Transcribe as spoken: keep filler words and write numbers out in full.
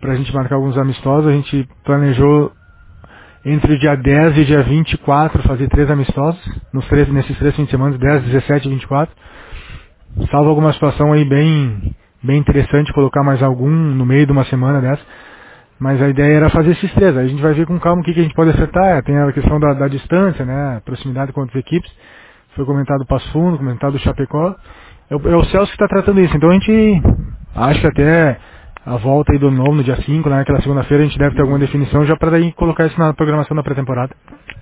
pra gente marcar alguns amistosos. A gente planejou entre o dia dez e o dia vinte e quatro fazer três amistosos, nos três, nesses três fins de semana, dez, dezessete e vinte e quatro. Salvo alguma situação aí bem, bem interessante, colocar mais algum no meio de uma semana dessa. Mas a ideia era fazer esses três. Aí a gente vai ver com calma o que, que a gente pode acertar. Tem a questão da, da distância, né? Proximidade com outras equipes. Foi comentado o Passo Fundo, comentado o Chapecó. É o, é o Celso que está tratando isso. Então a gente acha que até a volta aí do novo, no dia cinco, naquela segunda-feira, a gente deve ter alguma definição já para daí colocar isso na programação da pré-temporada.